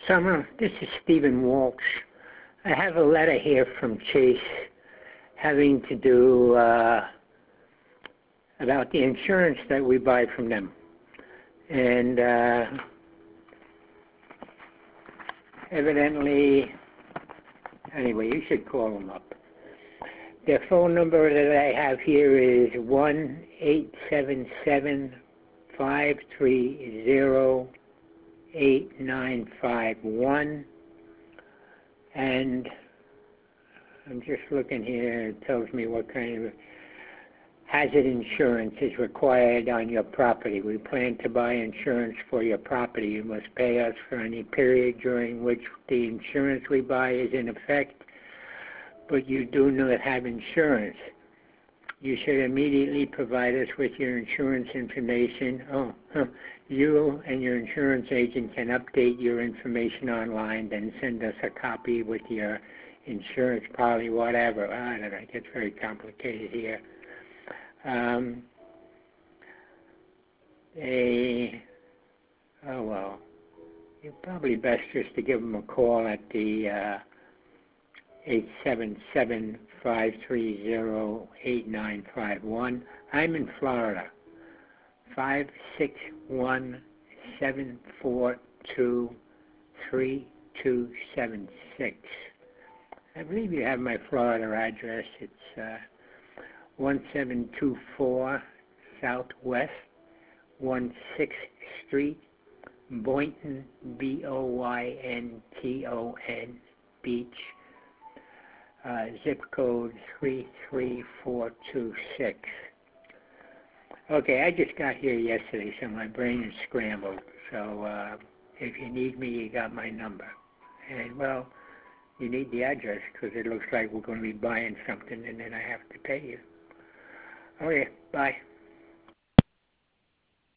Summer, this is Stephen Walsh. I have a letter here from Chase having to do about the insurance that we buy from them. And evidently, anyway, you should call them up. Their phone number that I have here is 1-877-530-8951. And I'm just looking here, it tells me what kind of hazard insurance is required on your property. We plan to buy insurance for your property. You must pay us for any period during which the insurance we buy is in effect, but you do not have insurance. You should immediately provide us with your insurance information. You and your insurance agent can update your information online, then send us a copy with your insurance policy, whatever. I don't know, it gets very complicated here. Well, you're probably best just to give them a call at the 877-530-8951. I'm in Florida. 561-742-3276. I believe you have my Florida address. It's 1724 Southwest 16th Street, Boynton, Boynton Beach, zip code 33426. Okay, I just got here yesterday, so my brain is scrambled. So if you need me, you got my number. And, well, you need the address because it looks like we're going to be buying something and then I have to pay you. Okay, bye.